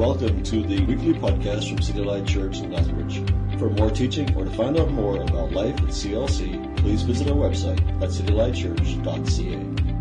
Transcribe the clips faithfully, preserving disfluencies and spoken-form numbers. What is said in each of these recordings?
Welcome to the weekly podcast from City Light Church in Lethbridge. For more teaching or to find out more about life at C L C, please visit our website at city light church dot c a.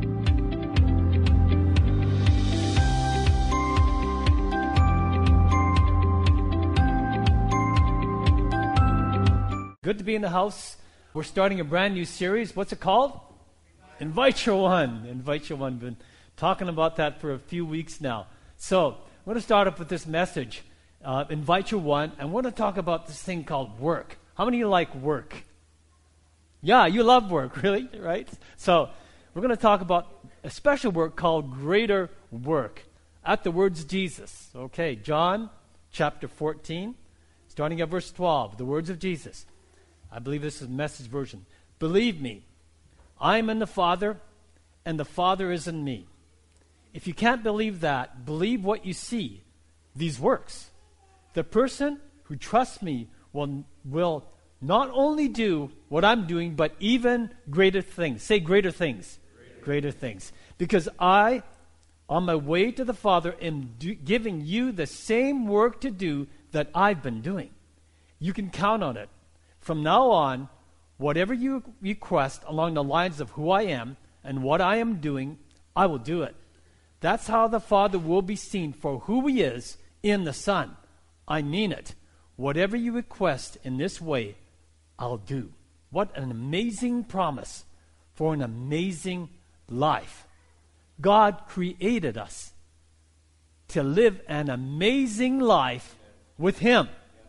Good to be in the house. We're starting a brand new series. What's it called? Invite Your One. Invite Your One. Been talking about that for a few weeks now. So, I'm going to start up with this message, uh, Invite Your One. I want to talk about this thing called work. How many of you like work? Yeah, you love work, really, right? So, we're going to talk about a special work called greater work at the words Jesus. Okay, John chapter fourteen, starting at verse twelve, the words of Jesus. I believe this is the Message version. Believe me, I am in the Father, and the Father is in me. If you can't believe that, believe what you see, these works. The person who trusts me will, will not only do what I'm doing, but even greater things. Say greater things. Greater, greater things. Because I, on my way to the Father, am do, giving you the same work to do that I've been doing. You can count on it. From now on, whatever you request along the lines of who I am and what I am doing, I will do it. That's how the Father will be seen for who He is in the Son. I mean it. Whatever you request in this way, I'll do. What an amazing promise for an amazing life. God created us to live an amazing life with Him.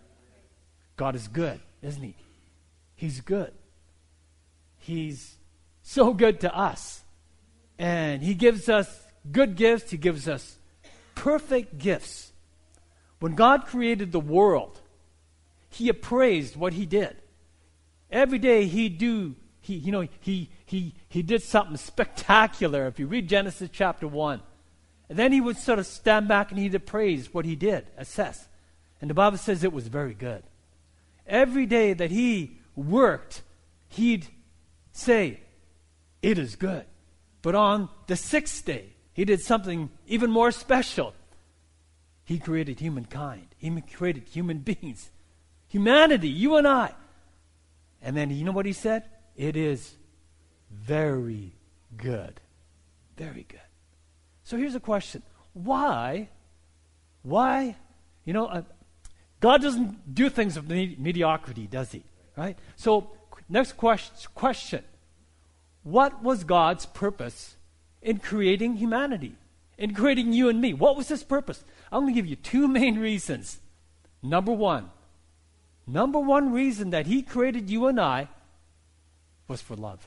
God is good, isn't He? He's good. He's so good to us. And He gives us good gifts. He gives us perfect gifts. When God created the world, He appraised what He did. Every day He do, he, you know, He He He did something spectacular. If you read Genesis chapter one, and then He would sort of stand back and He'd appraise what He did, assess. And the Bible says it was very good. Every day that He worked, He'd say, it is good. But on the sixth day, He did something even more special. He created humankind. He created human beings. Humanity, you and I. And then you know what He said? It is very good. Very good. So here's a question. Why? Why? You know, uh, God doesn't do things of me- mediocrity, does He? Right? So, next question, question. What was God's purpose in creating humanity? In creating you and me? What was His purpose? I'm going to give you two main reasons. Number one. Number one reason that He created you and I was for love.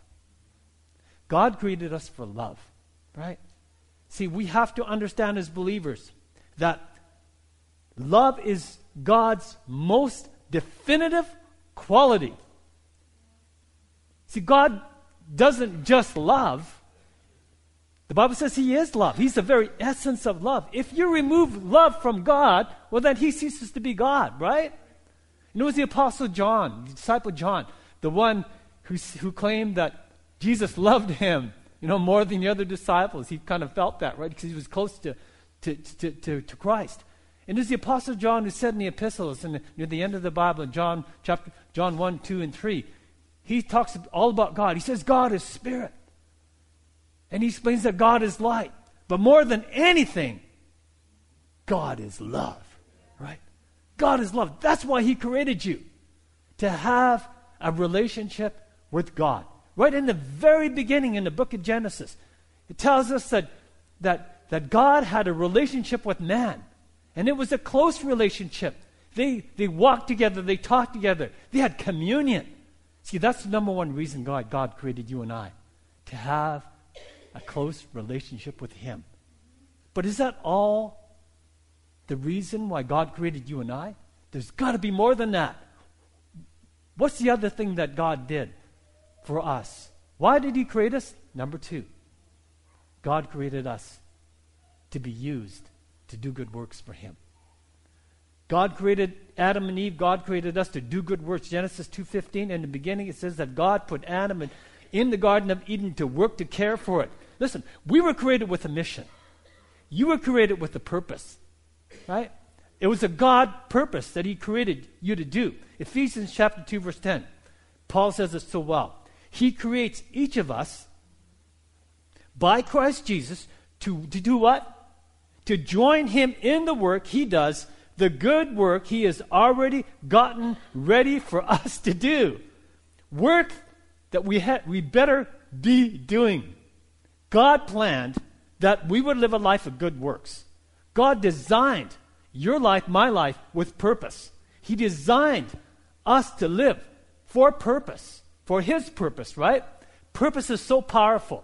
God created us for love. Right? See, we have to understand as believers that love is God's most definitive quality. See, God doesn't just love. The Bible says He is love. He's the very essence of love. If you remove love from God, well, then He ceases to be God, right? You know, it was the Apostle John, the disciple John, the one who, who claimed that Jesus loved him, you know, more than the other disciples. He kind of felt that, right? Because he was close to, to, to, to, to Christ. And there's the Apostle John who said in the epistles, and near the end of the Bible, in John chapter John one, two, and three, he talks all about God. He says God is spirit. And he explains that God is light. But more than anything, God is love. Right? God is love. That's why He created you. To have a relationship with God. Right in the very beginning in the book of Genesis, it tells us that that, that God had a relationship with man. And it was a close relationship. They they walked together, they talked together, they had communion. See, that's the number one reason God, God created you and I. To have a close relationship with Him. But is that all the reason why God created you and I? There's got to be more than that. What's the other thing that God did for us? Why did He create us? Number two, God created us to be used to do good works for Him. God created Adam and Eve. God created us to do good works. Genesis two fifteen, in the beginning it says that God put Adam in, in the Garden of Eden to work, to care for it. Listen, we were created with a mission. You were created with a purpose, right? It was a God purpose that he created you to do. Ephesians chapter two, verse ten. Paul says it so well. He creates each of us by Christ Jesus to, to do what? To join him in the work he does, the good work he has already gotten ready for us to do. Work that we ha- we better be doing. God planned that we would live a life of good works. God designed your life, my life, with purpose. He designed us to live for purpose, for his purpose, right? Purpose is so powerful.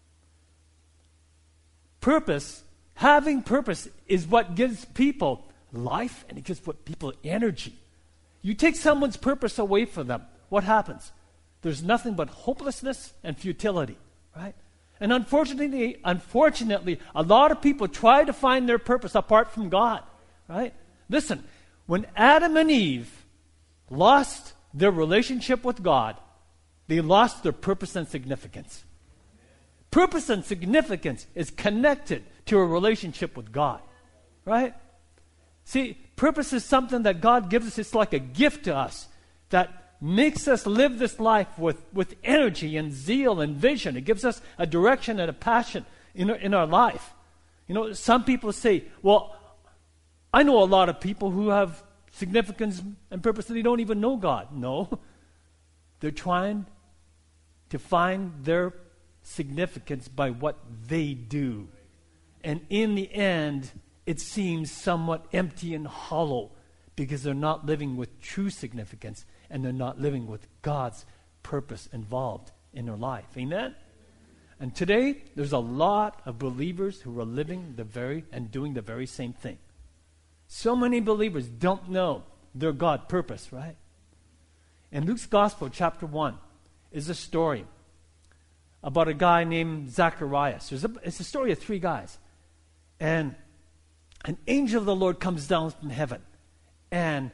Purpose, having purpose, is what gives people life, and it gives what people energy. You take someone's purpose away from them, what happens? There's nothing but hopelessness and futility, right? And unfortunately, unfortunately, a lot of people try to find their purpose apart from God, right? Listen, when Adam and Eve lost their relationship with God, they lost their purpose and significance. Purpose and significance is connected to a relationship with God, right? See, purpose is something that God gives us. It's like a gift to us that makes us live this life with, with energy and zeal and vision. It gives us a direction and a passion in our, in our life. You know, some people say, well, I know a lot of people who have significance and purpose and they don't even know God. No. They're trying to find their significance by what they do. And in the end, it seems somewhat empty and hollow because they're not living with true significance and they're not living with God's purpose involved in their life. Amen? And today, there's a lot of believers who are living the very and doing the very same thing. So many believers don't know their God purpose, right? In Luke's Gospel, chapter one, is a story about a guy named Zacharias. There's a, it's a story of three guys. And an angel of the Lord comes down from heaven. And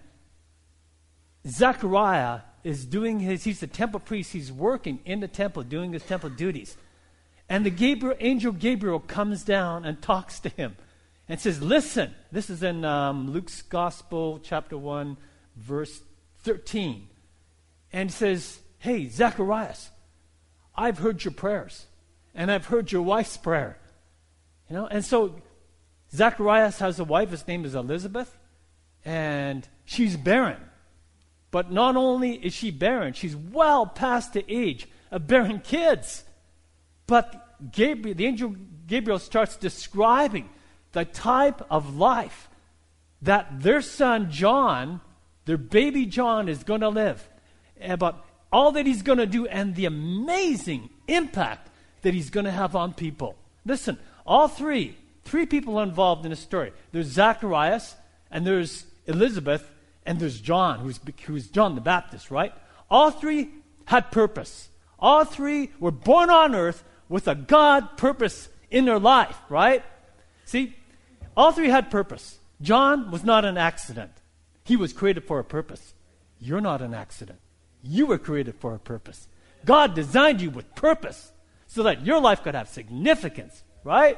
Zechariah is doing his, he's the temple priest, he's working in the temple, doing his temple duties. And the Gabriel, angel Gabriel comes down and talks to him and says, listen, this is in um, Luke's Gospel, chapter one, verse thirteen. And says, hey, Zacharias, I've heard your prayers, and I've heard your wife's prayer. You know, and so Zacharias has a wife, his name is Elizabeth, and she's barren. But not only is she barren, she's well past the age of bearing kids. But Gabriel, the angel Gabriel starts describing the type of life that their son John, their baby John, is going to live. About all that he's going to do and the amazing impact that he's going to have on people. Listen, all three, three people are involved in the story. There's Zacharias, and there's Elizabeth, and there's John, who's, who's John the Baptist, right? All three had purpose. All three were born on earth with a God purpose in their life, right? See, all three had purpose. John was not an accident. He was created for a purpose. You're not an accident. You were created for a purpose. God designed you with purpose so that your life could have significance, right?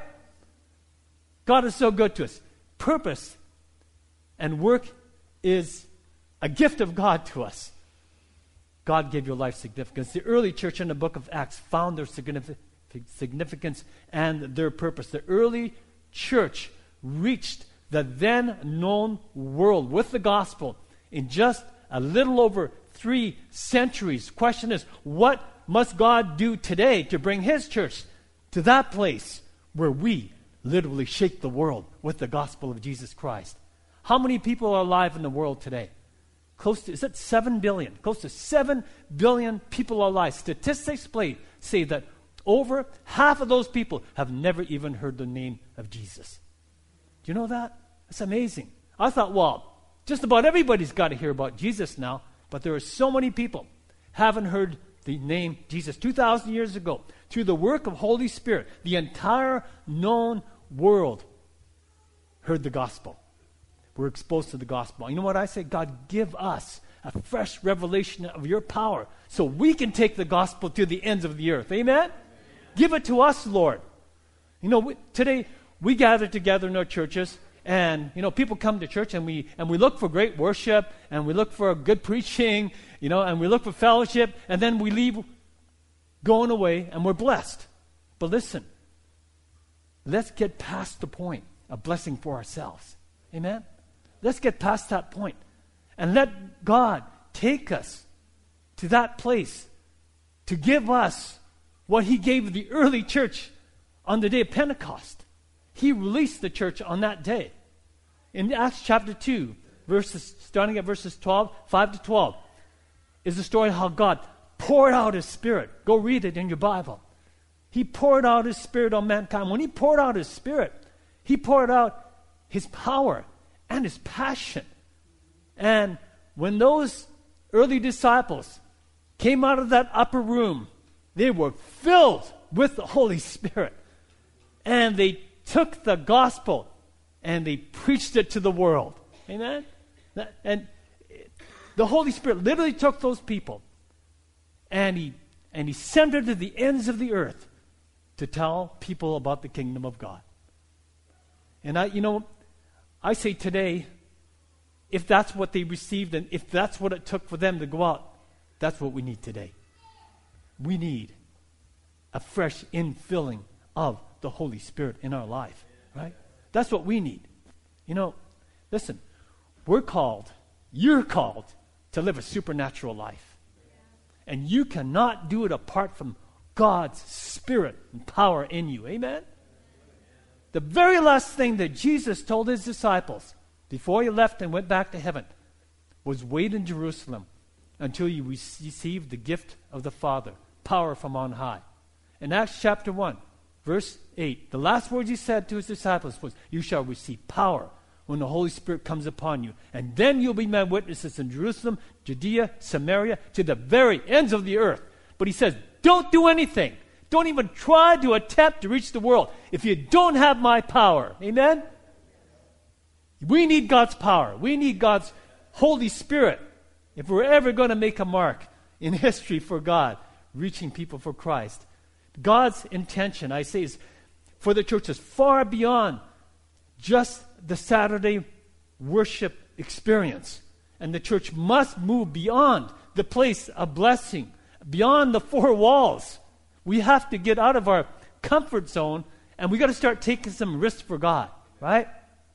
God is so good to us. Purpose and work is a gift of God to us. God gave your life significance. The early church in the book of Acts found their significance and their purpose. The early church reached the then known world with the gospel in just a little over three centuries. Question is, what must God do today to bring his church to that place where we literally shake the world with the gospel of Jesus Christ? How many people are alive in the world today? Close to, is it seven billion? Close to seven billion people are alive. Statistics say that over half of those people have never even heard the name of Jesus. Do you know that? That's amazing. I thought, well, just about everybody's got to hear about Jesus now, but there are so many people haven't heard the name Jesus. two thousand years ago, through the work of Holy Spirit, the entire known world heard the gospel. We're exposed to the gospel. You know what I say? God, give us a fresh revelation of your power so we can take the gospel to the ends of the earth. Amen? Amen. Give it to us, Lord. You know, we, today we gather together in our churches, And, you know, people come to church and we and we look for great worship and we look for good preaching, you know, and we look for fellowship, and then we leave going away and we're blessed. But listen, let's get past the point of blessing for ourselves. Amen? Let's get past that point and let God take us to that place to give us what he gave the early church on the day of Pentecost. He released the church on that day. In Acts chapter two, verses starting at verses twelve, five to twelve, is the story of how God poured out his Spirit. Go read it in your Bible. He poured out his Spirit on mankind. When he poured out his Spirit, he poured out his power and his passion. And when those early disciples came out of that upper room, they were filled with the Holy Spirit. And they took the gospel and they preached it to the world. Amen? And the Holy Spirit literally took those people and he and he sent them to the ends of the earth to tell people about the kingdom of God. And I, you know, I say today, if that's what they received and if that's what it took for them to go out, that's what we need today. We need a fresh infilling of the Holy Spirit in our life, right? That's what we need. You know, listen, we're called, you're called to live a supernatural life. And you cannot do it apart from God's Spirit and power in you. Amen? The very last thing that Jesus told his disciples before he left and went back to heaven was wait in Jerusalem until you receive the gift of the Father, power from on high. In Acts chapter one, verse eight, the last words he said to his disciples was, you shall receive power when the Holy Spirit comes upon you. And then you'll be my witnesses in Jerusalem, Judea, Samaria, to the very ends of the earth. But he says, don't do anything. Don't even try to attempt to reach the world if you don't have my power. Amen? We need God's power. We need God's Holy Spirit if we're ever going to make a mark in history for God, reaching people for Christ. God's intention, I say, is for the church is far beyond just the Saturday worship experience. And the church must move beyond the place of blessing, beyond the four walls. We have to get out of our comfort zone and we got to start taking some risks for God, right?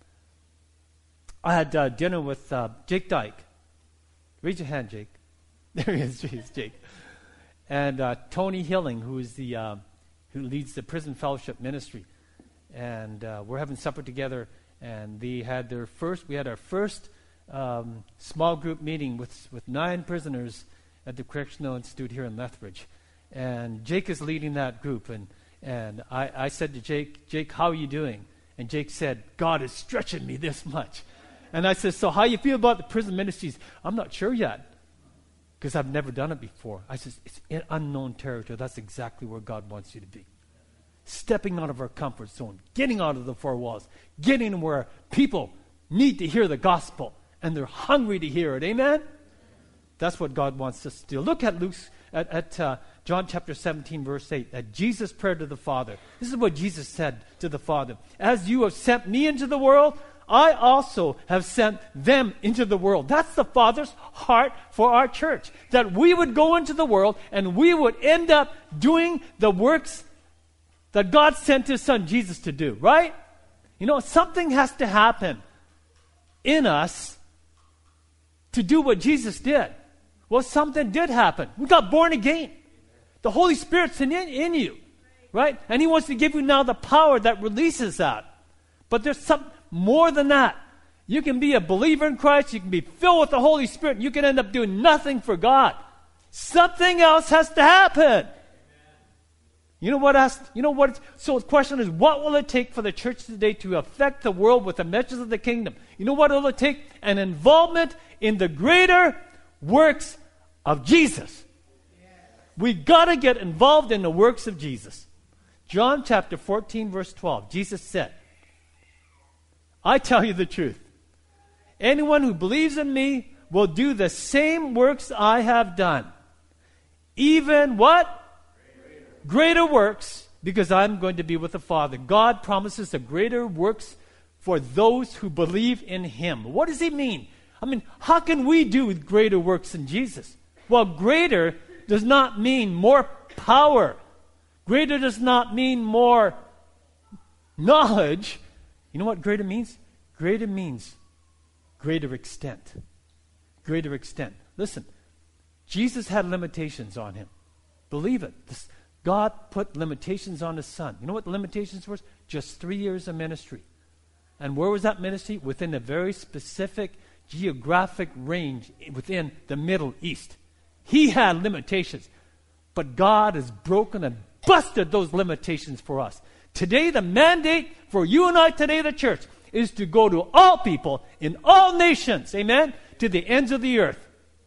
I had uh, dinner with uh, Jake Dyke. Raise your hand, Jake. There he is, Jake. And uh, Tony Hilling, who is the uh, who leads the prison fellowship ministry, and uh, we're having supper together. And they had their first. We had our first um, small group meeting with with nine prisoners at the Correctional Institute here in Lethbridge. And Jake is leading that group. And and I, I said to Jake, Jake, how are you doing? And Jake said, God is stretching me this much. And I said, so how you feel about the prison ministries? I'm not sure yet, because I've never done it before. I said, it's in unknown territory. That's exactly where God wants you to be. Stepping out of our comfort zone, getting out of the four walls, getting where people need to hear the gospel, and they're hungry to hear it. Amen? That's what God wants us to do. Look at Luke's, at, at uh, John chapter seventeen, verse eight, at Jesus' prayer to the Father. This is what Jesus said to the Father. As you have sent me into the world, I also have sent them into the world. That's the Father's heart for our church. That we would go into the world and we would end up doing the works that God sent his son Jesus to do, right? You know, something has to happen in us to do what Jesus did. Well, something did happen. We got born again. The Holy Spirit's in, in you, right? And he wants to give you now the power that releases that. But there's some more than that. You can be a believer in Christ. You can be filled with the Holy Spirit. You can end up doing nothing for God. Something else has to happen. You know what has, you know what, so the question is, what will it take for the church today to affect the world with the message of the kingdom? You know what will it take? An involvement in the greater works of Jesus. We got to get involved in the works of Jesus. John chapter fourteen, verse twelve, Jesus said, I tell you the truth. Anyone who believes in me will do the same works I have done. Even what? Greater works, because I'm going to be with the Father. God promises the greater works for those who believe in him. What does he mean? I mean, how can we do greater works than Jesus? Well, greater does not mean more power. Greater does not mean more knowledge. You know what greater means? Greater means greater extent. Greater extent. Listen, Jesus had limitations on him. Believe it. This, God put limitations on his son. You know what the limitations were? Just three years of ministry. And where was that ministry? Within a very specific geographic range within the Middle East. He had limitations. But God has broken and busted those limitations for us. Today, the mandate for you and I today, the church, is to go to all people in all nations, amen, to the ends of the earth.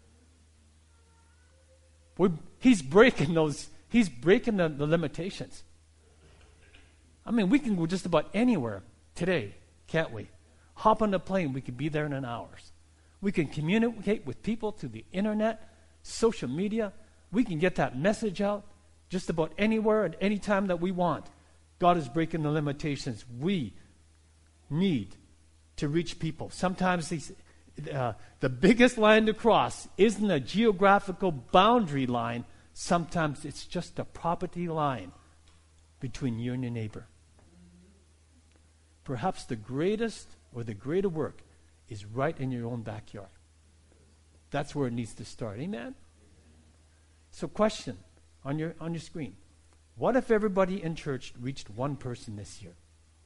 We're, he's breaking those, he's breaking the, the limitations. I mean, we can go just about anywhere today, can't we? Hop on a plane, we could be there in an hour. We can communicate with people through the internet, social media. We can get that message out just about anywhere at any time that we want. God is breaking the limitations. We need to reach people. Sometimes these, uh, the biggest line to cross isn't a geographical boundary line. Sometimes it's just a property line between you and your neighbor. Perhaps the greatest or the greater work is right in your own backyard. That's where it needs to start. Amen? So question on your on your screen. What if everybody in church reached one person this year?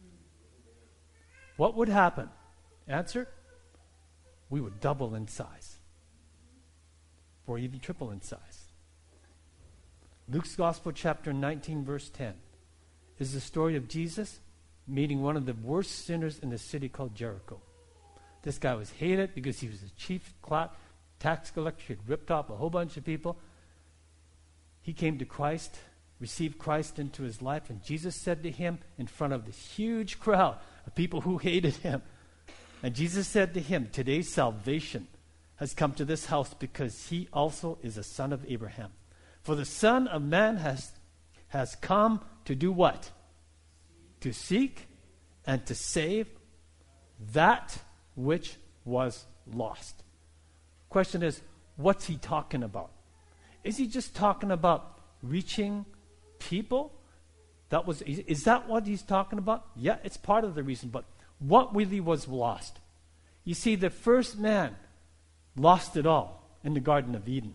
What would happen? Answer? We would double in size. Or even triple in size. Luke's Gospel, chapter nineteen, verse ten, is the story of Jesus meeting one of the worst sinners in the city called Jericho. This guy was hated because he was a chief tax collector. He had ripped off a whole bunch of people. He came to Christ, received Christ into his life, and Jesus said to him in front of this huge crowd of people who hated him, and Jesus said to him, today's salvation has come to this house because he also is a son of Abraham. For the Son of Man has, has come to do what? To seek and to save that which was lost. Question is, what's he talking about? Is he just talking about reaching people? That was is, is that what he's talking about? Yeah, it's part of the reason, but what really was lost? You see, the first man lost it all in the Garden of Eden.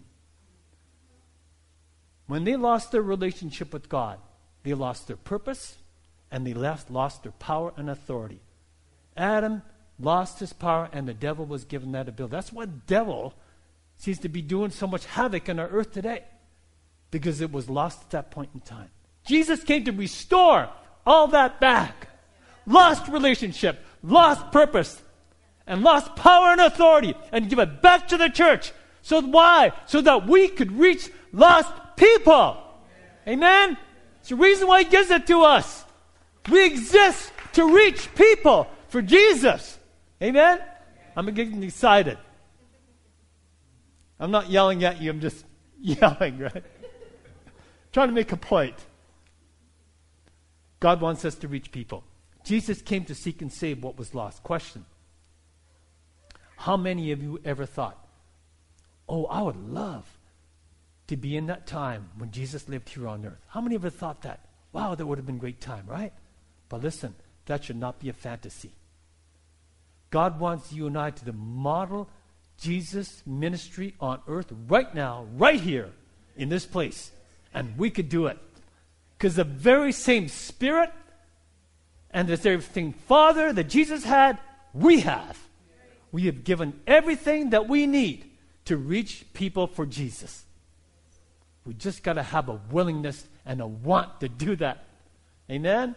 When they lost their relationship with God, they lost their purpose and they left, lost their power and authority. Adam lost his power and the devil was given that ability. That's why the devil seems to be doing so much havoc on our earth today, because it was lost at that point in time. Jesus came to restore all that back. Lost relationship, lost purpose, and lost power and authority, and give it back to the church. So why? So that we could reach lost people. Amen? It's the reason why he gives it to us. We exist to reach people for Jesus. Amen? I'm getting excited. I'm not yelling at you, I'm just yelling, right? Trying to make a point. God wants us to reach people. Jesus came to seek and save what was lost. Question. How many of you ever thought, oh, I would love to be in that time when Jesus lived here on earth? How many ever thought that? Wow, that would have been a great time, right? But listen, that should not be a fantasy. God wants you and I to model Jesus' ministry on earth right now, right here, in this place. And we could do it. Because the very same Spirit and the very same Father that Jesus had, we have. We have given everything that we need to reach people for Jesus. We just got to have a willingness and a want to do that. Amen?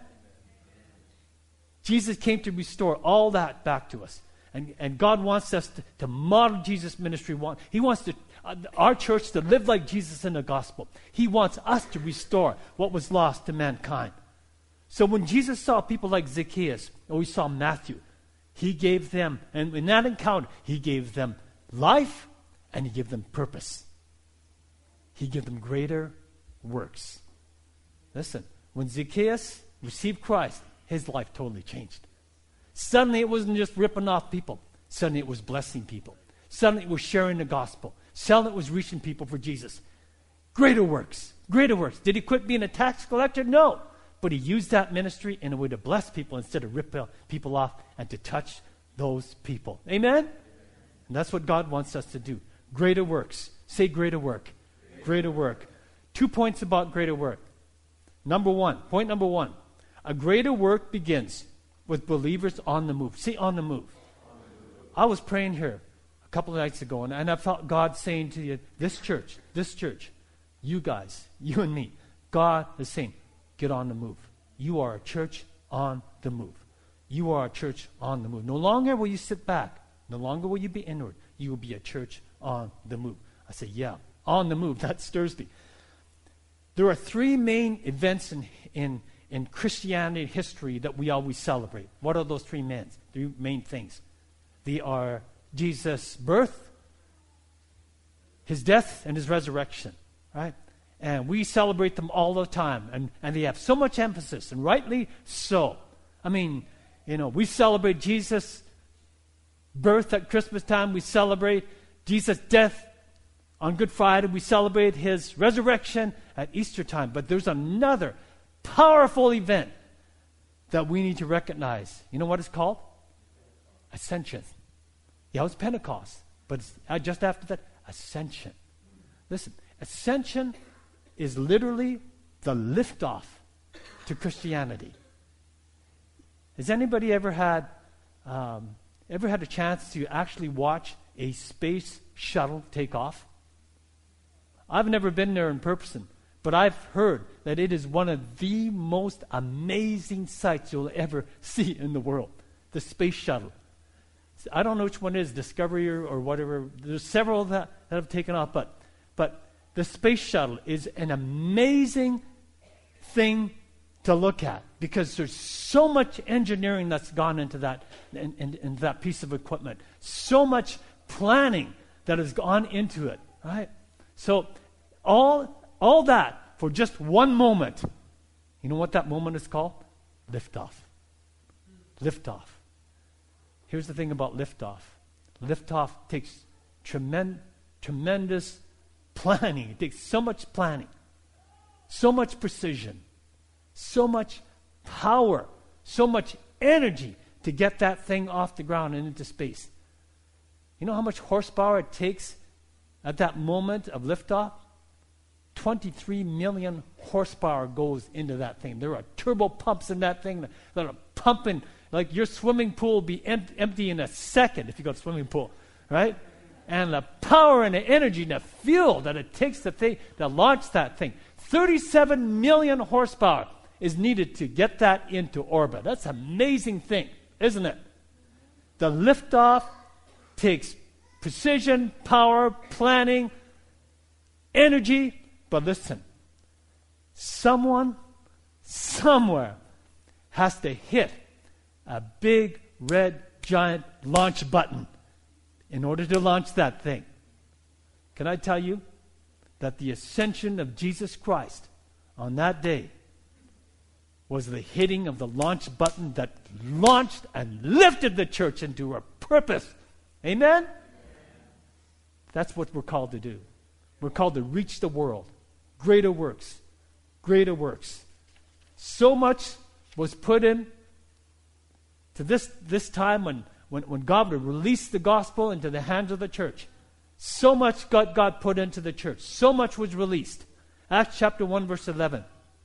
Jesus came to restore all that back to us. And, and God wants us to, to model Jesus' ministry. He wants to, uh, our church to live like Jesus in the gospel. He wants us to restore what was lost to mankind. So when Jesus saw people like Zacchaeus, or he saw Matthew, he gave them, and in that encounter, he gave them life and he gave them purpose. He gave them greater works. Listen, when Zacchaeus received Christ, his life totally changed. Suddenly it wasn't just ripping off people. Suddenly it was blessing people. Suddenly it was sharing the gospel. Suddenly it was reaching people for Jesus. Greater works. Greater works. Did he quit being a tax collector? No. But he used that ministry in a way to bless people instead of rip people off and to touch those people. Amen? And that's what God wants us to do. Greater works. Say greater work. Greater work. Two points about greater work. Number one. Point number one. A greater work begins with believers on the move. Say on the move. I was praying here a couple of nights ago, and, and I felt God saying to you, this church, this church, you guys, you and me, God is saying, get on the move. You are a church on the move. You are a church on the move. No longer will you sit back. No longer will you be inward. You will be a church on the move. I say, yeah, on the move. That stirs me. There are three main events in, in, in Christianity history that we always celebrate. What are those three main, three main things? They are Jesus' birth, his death, and his resurrection. Right? And we celebrate them all the time. And, and they have so much emphasis, and rightly so. I mean, you know, we celebrate Jesus' birth at Christmas time. We celebrate Jesus' death on Good Friday. We celebrate his resurrection at Easter time. But there's another powerful event that we need to recognize. You know what it's called? Ascension. Yeah, it was Pentecost. But it's, uh, just after that, ascension. Listen, ascension is literally the liftoff to Christianity. Has anybody ever had um, ever had a chance to actually watch a space shuttle take off? I've never been there in person, but I've heard that it is one of the most amazing sights you'll ever see in the world. The space shuttle. I don't know which one it is, Discovery or, or whatever. There's several that, that have taken off, but but the space shuttle is an amazing thing to look at because there's so much engineering that's gone into that in, in, in that piece of equipment. So much planning that has gone into it, right? So all all that for just one moment. You know what that moment is called? Liftoff. Liftoff. Here's the thing about liftoff. Liftoff takes tremendous, tremendous planning. It takes so much planning, so much precision, so much power, so much energy to get that thing off the ground and into space. You know how much horsepower it takes at that moment of liftoff? twenty-three million horsepower goes into that thing. There are turbo pumps in that thing that are pumping. Like your swimming pool will be em- empty in a second if you got a swimming pool, right? And the power and the energy and the fuel that it takes to, th- to launch that thing. thirty-seven million horsepower is needed to get that into orbit. That's an amazing thing, isn't it? The liftoff takes precision, power, planning, energy. But listen, someone, somewhere has to hit a big red giant launch button in order to launch that thing. Can I tell you that the ascension of Jesus Christ on that day was the hitting of the launch button that launched and lifted the church into her purpose. Amen? That's what we're called to do. We're called to reach the world. Greater works. Greater works. So much was put in to this, this time when, when, when God would release the gospel into the hands of the church. So much God, God put into the church. So much was released. Acts chapter one verse eleven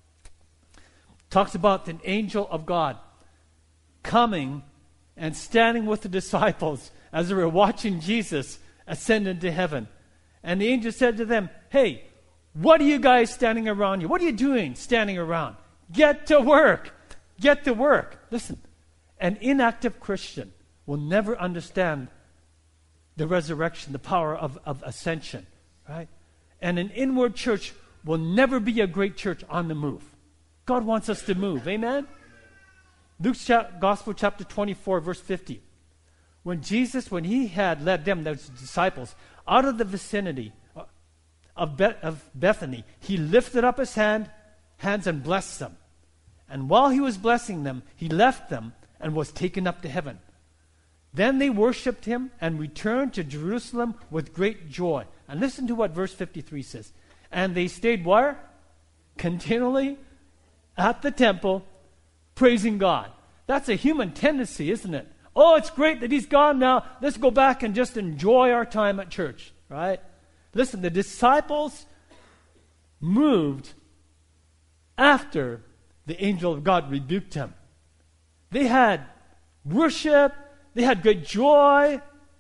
talks about an angel of God coming and standing with the disciples as they were watching Jesus ascend into heaven. And the angel said to them, hey, what are you guys standing around here? What are you doing standing around? Get to work. Get to work. Listen. An inactive Christian will never understand the resurrection, the power of, of ascension, right? And an inward church will never be a great church on the move. God wants us to move, amen? Luke's cha- Gospel chapter twenty-four, verse fifty. When Jesus, when he had led them, those disciples, out of the vicinity of, Be- of Bethany, he lifted up his hand, hands and blessed them. And while he was blessing them, he left them and was taken up to heaven. Then they worshipped him and returned to Jerusalem with great joy. And listen to what verse fifty-three says. And they stayed where? Continually at the temple, praising God. That's a human tendency, isn't it? Oh, it's great that he's gone now. Let's go back and just enjoy our time at church, right? Listen, the disciples moved after the angel of God rebuked him. They had worship. They had great joy.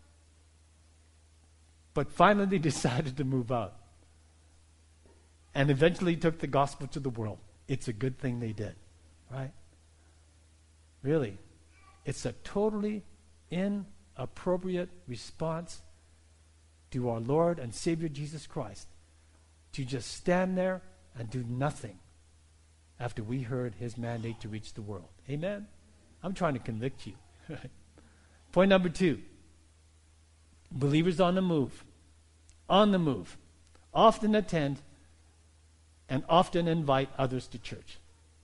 But finally they decided to move out. And eventually took the gospel to the world. It's a good thing they did, right? Really, it's a totally inappropriate response to our Lord and Savior Jesus Christ to just stand there and do nothing after we heard his mandate to reach the world. Amen? I'm trying to convict you. Point number two. Believers on the move. On the move. Often attend and often invite others to church.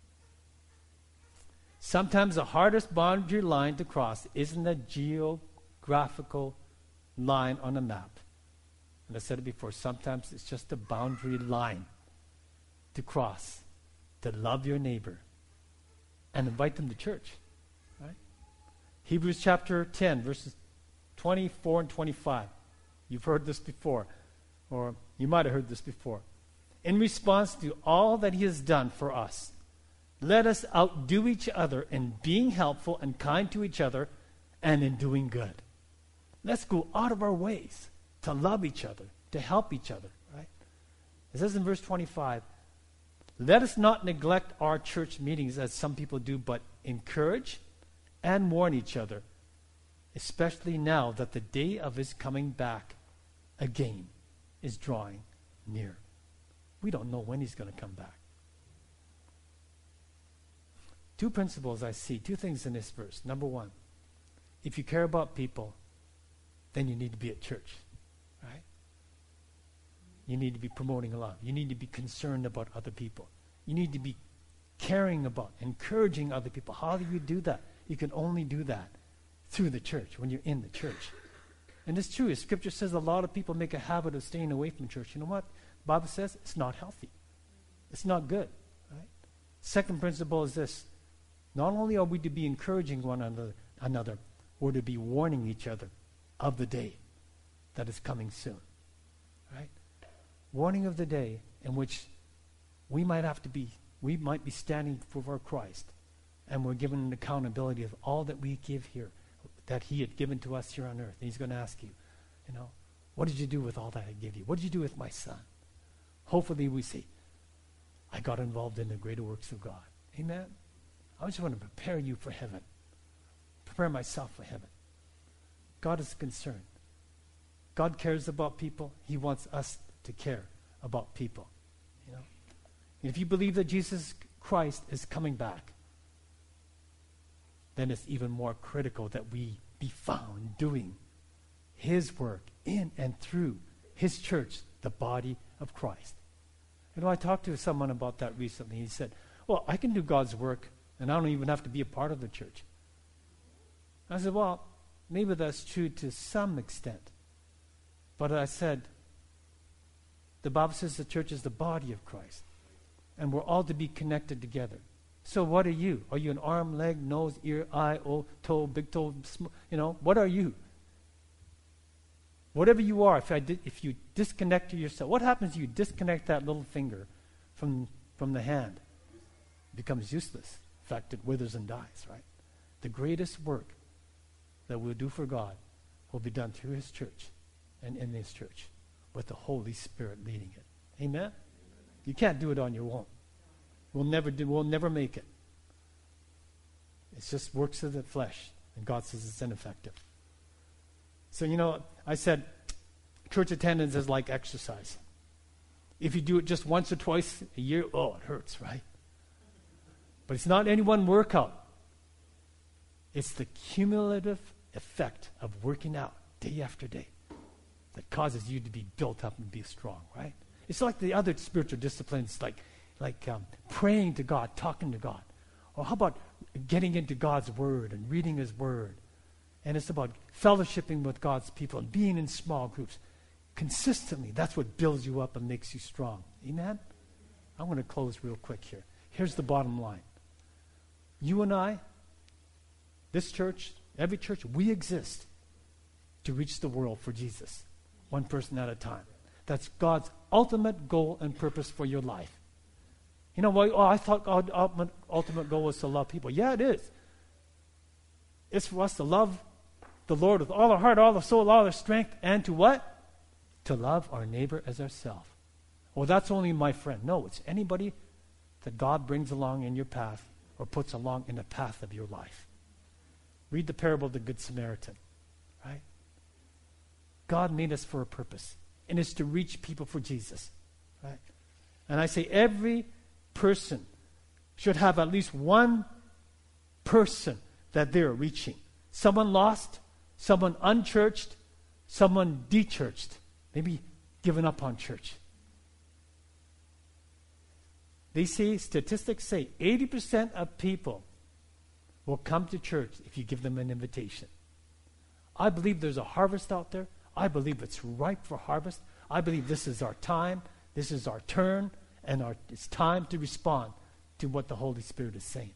Sometimes the hardest boundary line to cross isn't a geographical line on a map. And I said it before, sometimes it's just a boundary line to cross, to love your neighbor and invite them to church. Right? Hebrews chapter ten, verses twenty-four and twenty-five. You've heard this before, or you might have heard this before. In response to all that he has done for us, let us outdo each other in being helpful and kind to each other and in doing good. Let's go out of our ways to love each other, to help each other, right? It says in verse twenty-five, let us not neglect our church meetings as some people do, but encourage and warn each other, especially now that the day of his coming back again is drawing near. We don't know when he's going to come back. Two principles I see, two things in this verse. Number one, if you care about people, then you need to be at church, right? You need to be promoting love. You need to be concerned about other people. You need to be caring about, encouraging other people. How do you do that? You can only do that through the church, when you're in the church. And it's true, as Scripture says, a lot of people make a habit of staying away from church. You know what? The Bible says it's not healthy. It's not good, right? Second principle is this. Not only are we to be encouraging one another, another, we're to be warning each other of the day that is coming soon. Right? Warning of the day in which we might have to be, we might be standing before Christ, and we're given an accountability of all that we give here, that he had given to us here on earth. And he's going to ask you, you know, what did you do with all that I gave you? What did you do with my son? Hopefully we say, I got involved in the greater works of God. Amen? I just want to prepare you for heaven. Prepare myself for heaven. God is concerned. God cares about people. He wants us to care about people. You know? And if you believe that Jesus Christ is coming back, then it's even more critical that we be found doing his work in and through his church, the body of Christ. You know, I talked to someone about that recently. He said, well, I can do God's work and I don't even have to be a part of the church. I said, well, maybe that's true to some extent. But I said, the Bible says the church is the body of Christ. And we're all to be connected together. So what are you? Are you an arm, leg, nose, ear, eye, o, toe, big toe, sm- you know, what are you? Whatever you are, if I di- if you disconnect yourself, what happens if you disconnect that little finger from, from the hand? It becomes useless. In fact, it withers and dies, right? The greatest work that we'll do for God will be done through his church and in his church with the Holy Spirit leading it. Amen? Amen. You can't do it on your own. We'll never do, we'll never make it. It's just works of the flesh, and God says it's ineffective. So, you know, I said church attendance is like exercise. If you do it just once or twice a year, oh, it hurts, right? But it's not any one workout. It's the cumulative effect of working out day after day that causes you to be built up and be strong, right? It's like the other spiritual disciplines, like like um, praying to God, talking to God. Or how about getting into God's Word and reading His Word. And it's about fellowshipping with God's people and being in small groups. Consistently, that's what builds you up and makes you strong. Amen? I'm going to close real quick here. Here's the bottom line. You and I, this church, every church, we exist to reach the world for Jesus, one person at a time. That's God's ultimate goal and purpose for your life. You know, well, oh, I thought God's ultimate, ultimate goal was to love people. Yeah, it is. It's for us to love the Lord with all our heart, all our soul, all our strength, and to what? To love our neighbor as ourselves. Well, that's only my friend. No, it's anybody that God brings along in your path or puts along in the path of your life. Read the parable of the Good Samaritan, right? God made us for a purpose, and it's to reach people for Jesus, right? And I say every person should have at least one person that they're reaching. Someone lost, someone unchurched, someone dechurched, maybe given up on church. They say, statistics say, eighty percent of people will come to church if you give them an invitation. I believe there's a harvest out there. I believe it's ripe for harvest. I believe this is our time, this is our turn, and our, it's time to respond to what the Holy Spirit is saying.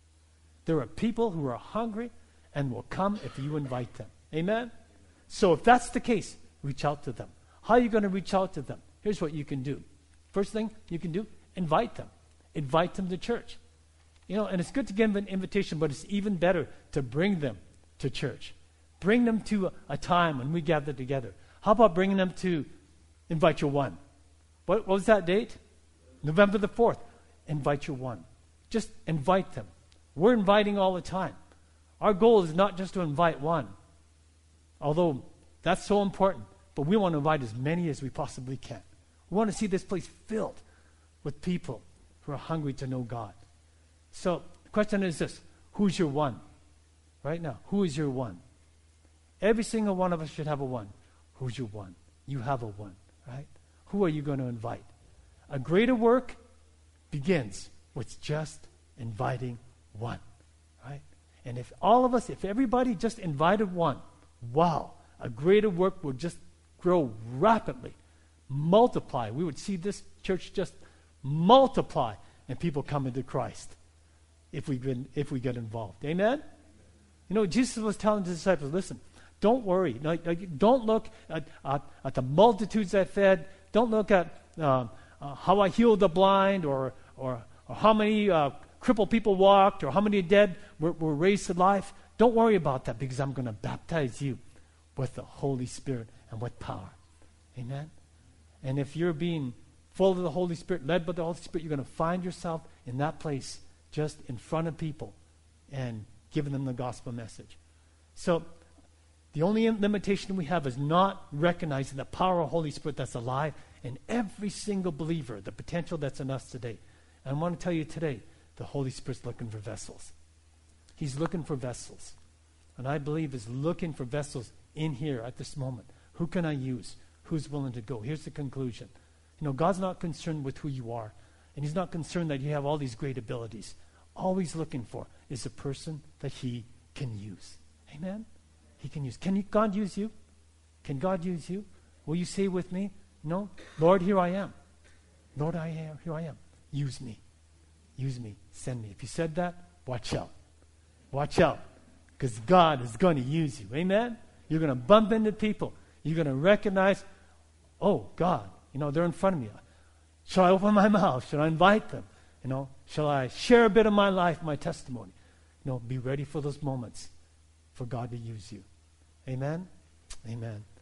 There are people who are hungry and will come if you invite them. Amen? So if that's the case, reach out to them. How are you going to reach out to them? Here's what you can do. First thing you can do, invite them. Invite them to church. You know, and it's good to give them an invitation, but it's even better to bring them to church. Bring them to a, a time when we gather together. How about bringing them to Invite Your One? What, what was that date? November the fourth. Invite Your One. Just invite them. We're inviting all the time. Our goal is not just to invite one, although that's so important, but we want to invite as many as we possibly can. We want to see this place filled with people who are hungry to know God. So the question is this: who's your one? Right now, who is your one? Every single one of us should have a one. Who's your one? You have a one, right? Who are you going to invite? A greater work begins with just inviting one, right? And if all of us, if everybody just invited one, wow, a greater work would just grow rapidly, multiply. We would see this church just multiply and people come into Christ if we get, if we get involved. Amen? You know, Jesus was telling his disciples, listen, don't worry. No, no, don't look at, at, at the multitudes I fed. Don't look at uh, uh, how I healed the blind or, or, or how many uh, crippled people walked or how many dead were, were raised to life. Don't worry about that, because I'm going to baptize you with the Holy Spirit and with power. Amen? And if you're being full of the Holy Spirit, led by the Holy Spirit, you're going to find yourself in that place just in front of people and giving them the gospel message. So the only limitation we have is not recognizing the power of the Holy Spirit that's alive in every single believer, the potential that's in us today. And I want to tell you today, the Holy Spirit's looking for vessels. He's looking for vessels. And I believe is looking for vessels in here at this moment. Who can I use? Who's willing to go? Here's the conclusion. You know, God's not concerned with who you are. And he's not concerned that you have all these great abilities. All he's looking for is a person that he can use. Amen? He can use. Can you, God use you? Can God use you? Will you say with me? No? Lord, here I am. Lord, I am. Here I am. Use me. Use me. Send me. If you said that, watch out. Watch out. Because God is going to use you. Amen? You're going to bump into people. You're going to recognize, oh, God, you know, they're in front of me. Shall I open my mouth? Shall I invite them? You know, shall I share a bit of my life, my testimony? You know, be ready for those moments for God to use you. Amen? Amen.